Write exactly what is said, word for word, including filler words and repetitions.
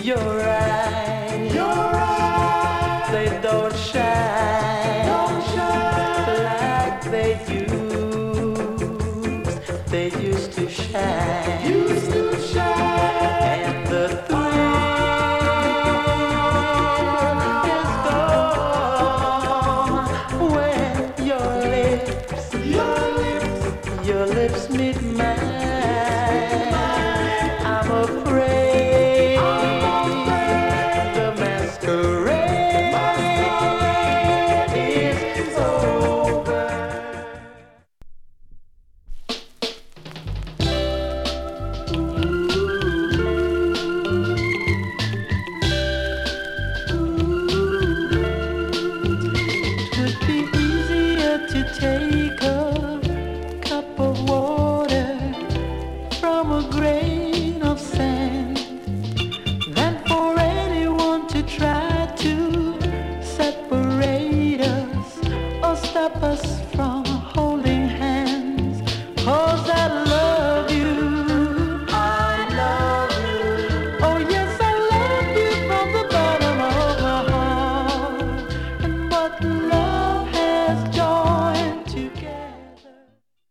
Your eyes, your eyes, they don't shine, don't shine like they used. They used to shine, used to shine, and the thrill is gone when your lips, your lips, your lips meet mine. I'm afraid the masquerade is over. It would be easier to take a cup of water from a grain of sand than for anyone to try to separate us or stop us from